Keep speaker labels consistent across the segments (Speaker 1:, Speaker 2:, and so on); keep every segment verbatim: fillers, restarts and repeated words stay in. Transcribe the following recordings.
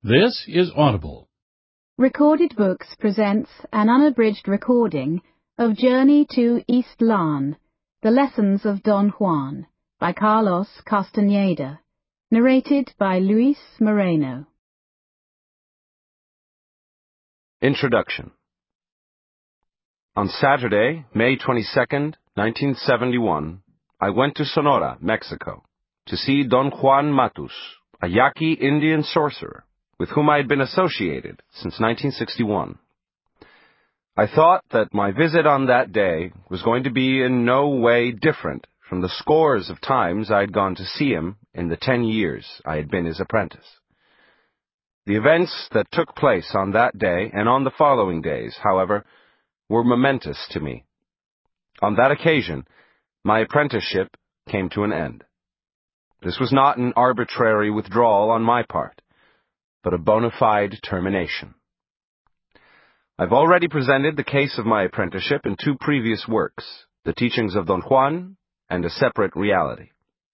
Speaker 1: This is Audible.
Speaker 2: Recorded Books presents an unabridged recording of Journey to East Larne, The Lessons of Don Juan, by Carlos Castaneda, narrated by Luis Moreno.
Speaker 3: Introduction. On Saturday, May twenty-second, nineteen seventy-one, I went to Sonora, Mexico, to see Don Juan Matus, a Yaqui Indian sorcerer, with whom I had been associated since nineteen sixty-one. I thought that my visit on that day was going to be in no way different from the scores of times I had gone to see him in the ten years I had been his apprentice. The events that took place on that day and on the following days, however, were momentous to me. On that occasion, my apprenticeship came to an end. This was not an arbitrary withdrawal on my part, but a bona fide termination. I've already presented the case of my apprenticeship in two previous works, The Teachings of Don Juan and A Separate Reality.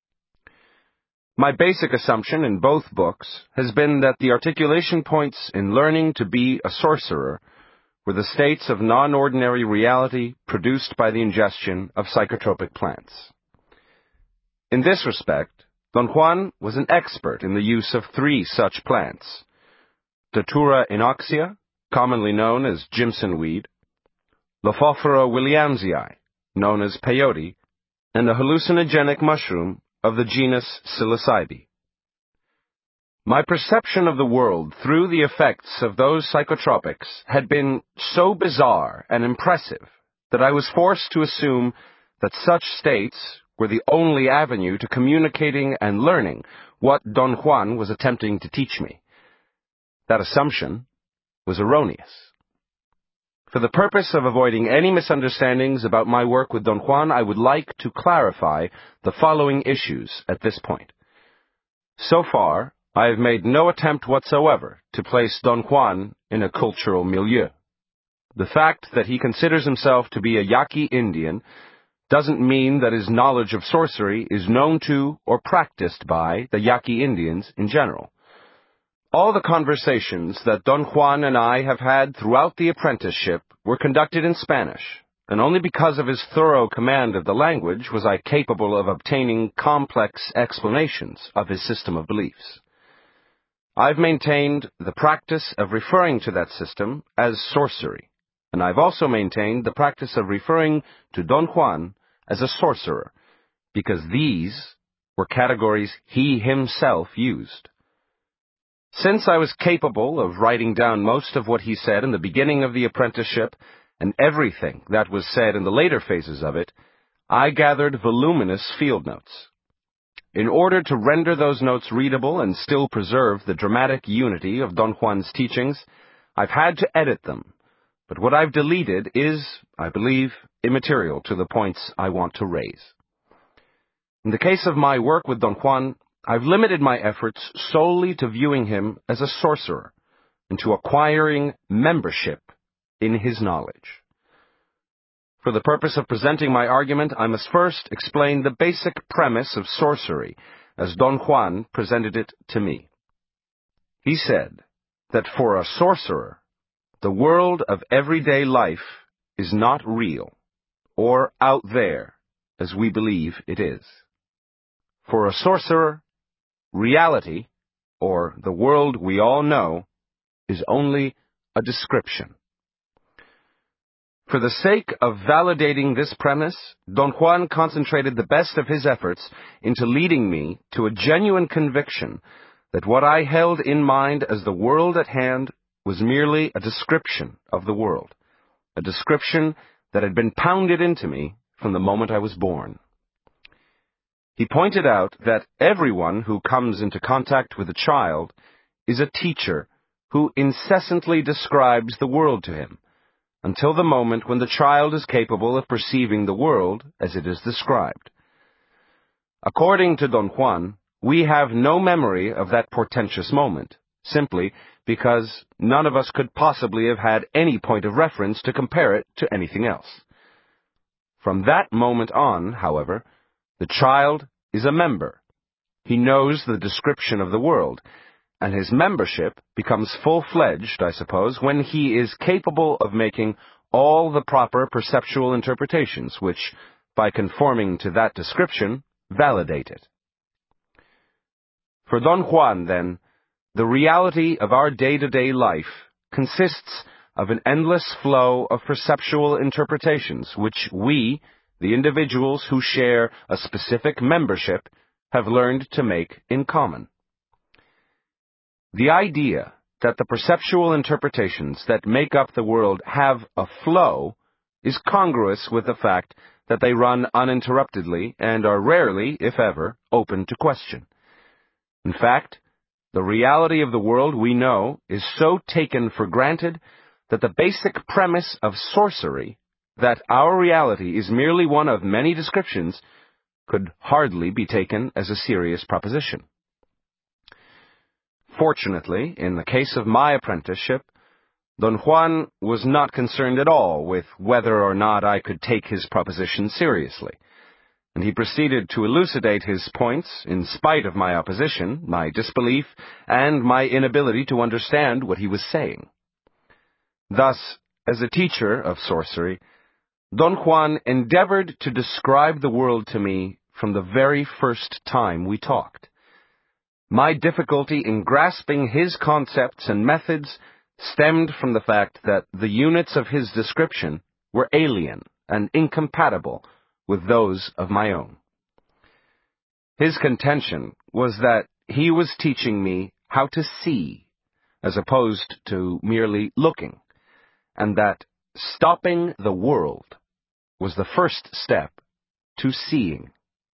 Speaker 3: My basic assumption in both books has been that the articulation points in learning to be a sorcerer were the states of non-ordinary reality produced by the ingestion of psychotropic plants. In this respect, Don Juan was an expert in the use of three such plants: Datura inoxia, commonly known as Jimson weed, Lophophora williamsii, known as peyote, and a hallucinogenic mushroom of the genus Psilocybe. My perception of the world through the effects of those psychotropics had been so bizarre and impressive that I was forced to assume that such states were the only avenue to communicating and learning what Don Juan was attempting to teach me. That assumption was erroneous. For the purpose of avoiding any misunderstandings about my work with Don Juan, I would like to clarify the following issues at this point. So far, I have made no attempt whatsoever to place Don Juan in a cultural milieu. The fact that he considers himself to be a Yaqui Indian doesn't mean that his knowledge of sorcery is known to or practiced by the Yaqui Indians in general. All the conversations that Don Juan and I have had throughout the apprenticeship were conducted in Spanish, and only because of his thorough command of the language was I capable of obtaining complex explanations of his system of beliefs. I've maintained the practice of referring to that system as sorcery, and I've also maintained the practice of referring to Don Juan as a sorcerer, because these were categories he himself used. Since I was capable of writing down most of what he said in the beginning of the apprenticeship and everything that was said in the later phases of it, I gathered voluminous field notes. In order to render those notes readable and still preserve the dramatic unity of Don Juan's teachings, I've had to edit them, but what I've deleted is, I believe, immaterial to the points I want to raise. In the case of my work with Don Juan, I've limited my efforts solely to viewing him as a sorcerer and to acquiring membership in his knowledge. For the purpose of presenting my argument, I must first explain the basic premise of sorcery as Don Juan presented it to me. He said that for a sorcerer, the world of everyday life is not real or out there as we believe it is. For a sorcerer, reality, or the world we all know, is only a description. For the sake of validating this premise, Don Juan concentrated the best of his efforts into leading me to a genuine conviction that what I held in mind as the world at hand was merely a description of the world, a description that had been pounded into me from the moment I was born. He pointed out that everyone who comes into contact with a child is a teacher who incessantly describes the world to him, until the moment when the child is capable of perceiving the world as it is described. According to Don Juan, we have no memory of that portentous moment, simply because none of us could possibly have had any point of reference to compare it to anything else. From that moment on, however, the child is a member. He knows the description of the world, and his membership becomes full-fledged, I suppose, when he is capable of making all the proper perceptual interpretations, which, by conforming to that description, validate it. For Don Juan, then, the reality of our day-to-day life consists of an endless flow of perceptual interpretations, which we, the individuals who share a specific membership, have learned to make in common. The idea that the perceptual interpretations that make up the world have a flow is congruous with the fact that they run uninterruptedly and are rarely, if ever, open to question. In fact, the reality of the world we know is so taken for granted that the basic premise of sorcery, that our reality is merely one of many descriptions, could hardly be taken as a serious proposition. Fortunately, in the case of my apprenticeship, Don Juan was not concerned at all with whether or not I could take his proposition seriously, and he proceeded to elucidate his points in spite of my opposition, my disbelief, and my inability to understand what he was saying. Thus, as a teacher of sorcery, Don Juan endeavored to describe the world to me from the very first time we talked. My difficulty in grasping his concepts and methods stemmed from the fact that the units of his description were alien and incompatible with those of my own. His contention was that he was teaching me how to see, as opposed to merely looking, and that stopping the world was the first step to seeing.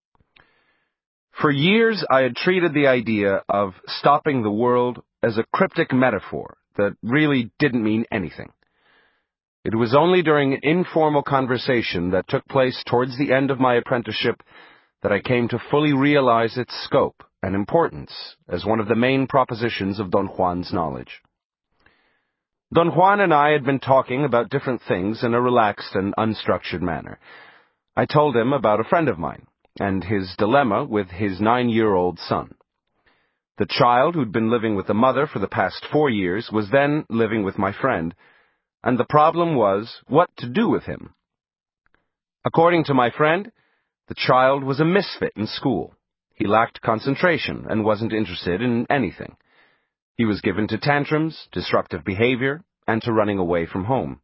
Speaker 3: For years I had treated the idea of stopping the world as a cryptic metaphor that really didn't mean anything. It was only during an informal conversation that took place towards the end of my apprenticeship that I came to fully realize its scope and importance as one of the main propositions of Don Juan's knowledge. Don Juan and I had been talking about different things in a relaxed and unstructured manner. I told him about a friend of mine and his dilemma with his nine-year-old son. The child who'd been living with the mother for the past four years was then living with my friend, and the problem was what to do with him. According to my friend, the child was a misfit in school. He lacked concentration and wasn't interested in anything. He was given to tantrums, disruptive behavior, and to running away from home.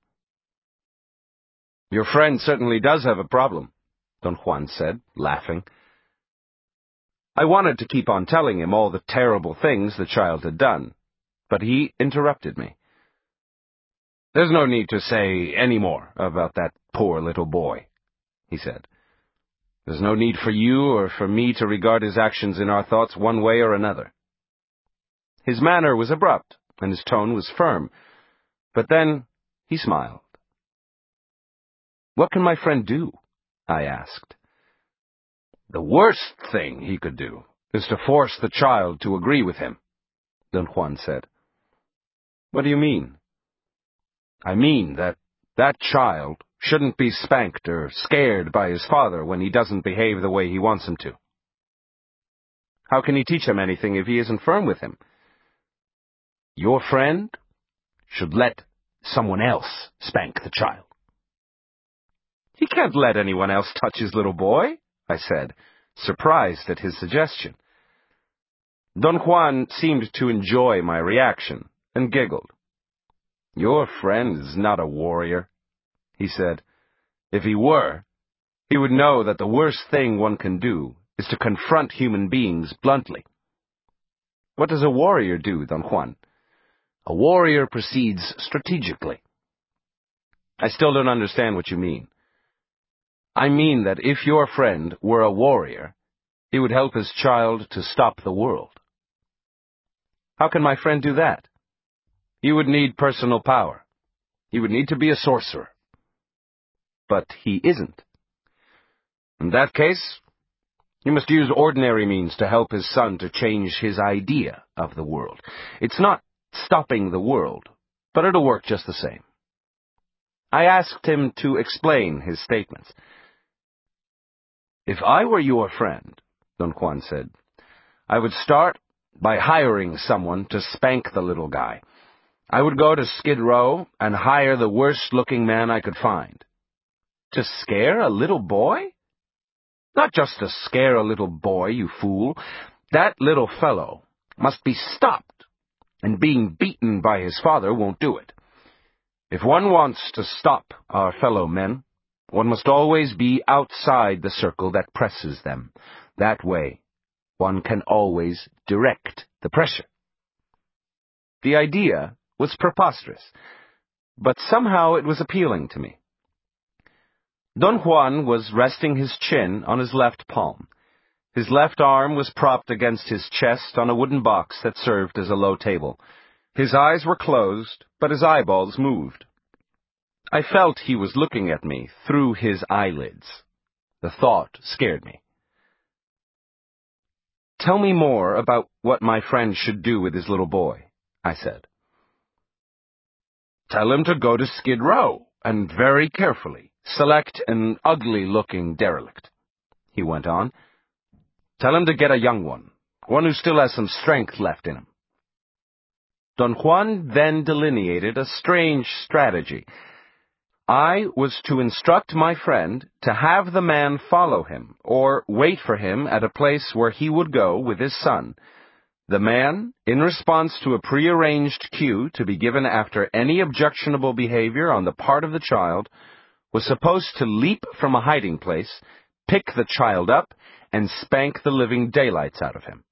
Speaker 3: "Your friend certainly does have a problem," Don Juan said, laughing. I wanted to keep on telling him all the terrible things the child had done, but he interrupted me. "There's no need to say any more about that poor little boy," he said. "There's no need for you or for me to regard his actions in our thoughts one way or another." His manner was abrupt, and his tone was firm, but then he smiled. "What can my friend do?" I asked. "The worst thing he could do is to force the child to agree with him," Don Juan said. "What do you mean?" "I mean that that child shouldn't be spanked or scared by his father when he doesn't behave the way he wants him to." "How can he teach him anything if he isn't firm with him?" "Your friend should let someone else spank the child." "He can't let anyone else touch his little boy," I said, surprised at his suggestion. Don Juan seemed to enjoy my reaction and giggled. "Your friend is not a warrior," he said. "If he were, he would know that the worst thing one can do is to confront human beings bluntly." "What does a warrior do, Don Juan?" "A warrior proceeds strategically." "I still don't understand what you mean." "I mean that if your friend were a warrior, he would help his child to stop the world." "How can my friend do that?" "He would need personal power. He would need to be a sorcerer." "But he isn't." "In that case, he must use ordinary means to help his son to change his idea of the world. It's not stopping the world, but it'll work just the same." I asked him to explain his statements. "If I were your friend," Don Juan said, "I would start by hiring someone to spank the little guy. I would go to Skid Row and hire the worst-looking man I could find. To scare a little boy? Not just to scare a little boy, you fool. That little fellow must be stopped, and being beaten by his father won't do it. If one wants to stop our fellow men, one must always be outside the circle that presses them. That way, one can always direct the pressure. The idea was preposterous, but somehow it was appealing to me. Don Juan was resting his chin on his left palm. His left arm was propped against his chest on a wooden box that served as a low table. His eyes were closed, but his eyeballs moved. I felt he was looking at me through his eyelids. The thought scared me. "Tell me more about what my friend should do with his little boy," I said. "Tell him to go to Skid Row, and very carefully select an ugly-looking derelict," he went on. "Tell him to get a young one, one who still has some strength left in him." Don Juan then delineated a strange strategy. I was to instruct my friend to have the man follow him, or wait for him at a place where he would go with his son. The man, in response to a prearranged cue to be given after any objectionable behavior on the part of the child, was supposed to leap from a hiding place, pick the child up, and spank the living daylights out of him.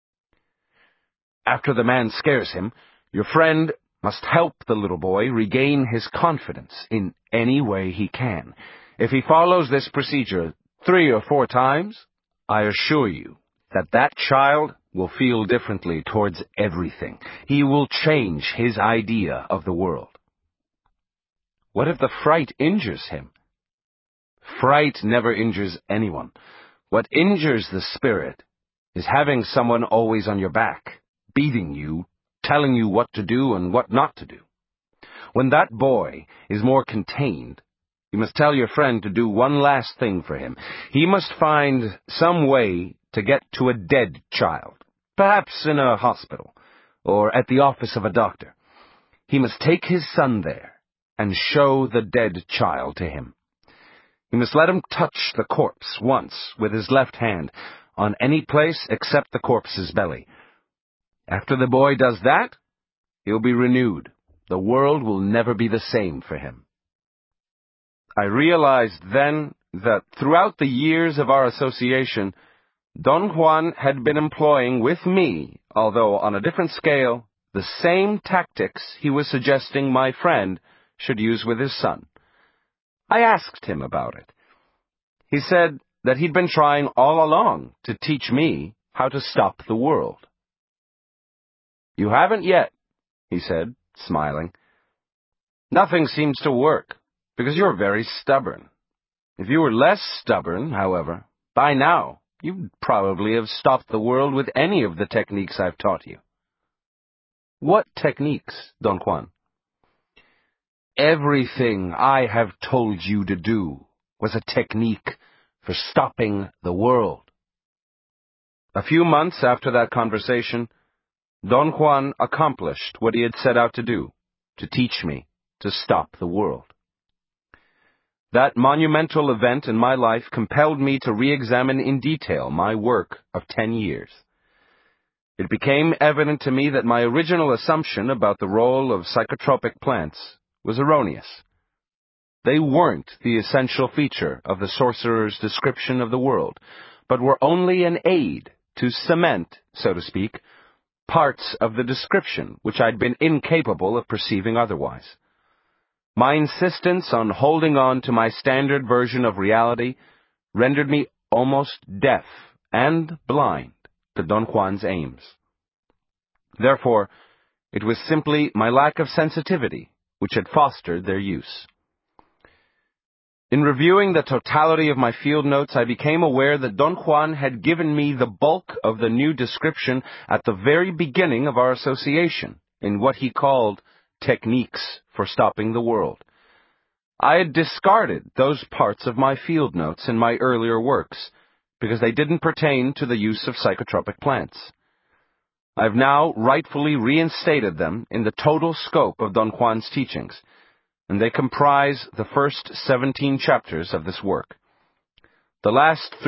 Speaker 3: After the man scares him, your friend must help the little boy regain his confidence in any way he can. If he follows this procedure three or four times, I assure you that that child will feel differently towards everything. He will change his idea of the world. What if the fright injures him? Fright never injures anyone. What injures the spirit is having someone always on your back, beating you, telling you what to do and what not to do. When that boy is more contained, you must tell your friend to do one last thing for him. He must find some way to get to a dead child, perhaps in a hospital, or at the office of a doctor. He must take his son there and show the dead child to him. He must let him touch the corpse once with his left hand on any place except the corpse's belly. After the boy does that, he'll be renewed. The world will never be the same for him. I realized then that throughout the years of our association, Don Juan had been employing with me, although on a different scale, the same tactics he was suggesting my friend should use with his son. I asked him about it. He said that he'd been trying all along to teach me how to stop the world. "You haven't yet," he said, smiling. "Nothing seems to work, because you're very stubborn. If you were less stubborn, however, by now you'd probably have stopped the world with any of the techniques I've taught you." "What techniques, Don Juan?" "Everything I have told you to do was a technique for stopping the world." A few months after that conversation, Don Juan accomplished what he had set out to do, to teach me to stop the world. That monumental event in my life compelled me to re-examine in detail my work of ten years. It became evident to me that my original assumption about the role of psychotropic plants was erroneous. They weren't the essential feature of the sorcerer's description of the world, but were only an aid to cement, so to speak, parts of the description which I'd been incapable of perceiving otherwise. My insistence on holding on to my standard version of reality rendered me almost deaf and blind to Don Juan's aims. Therefore, it was simply my lack of sensitivity which had fostered their use. In reviewing the totality of my field notes, I became aware that Don Juan had given me the bulk of the new description at the very beginning of our association, in what he called techniques for stopping the world. I had discarded those parts of my field notes in my earlier works, because they didn't pertain to the use of psychotropic plants. I have now rightfully reinstated them in the total scope of Don Juan's teachings, and they comprise the first seventeen chapters of this work. The last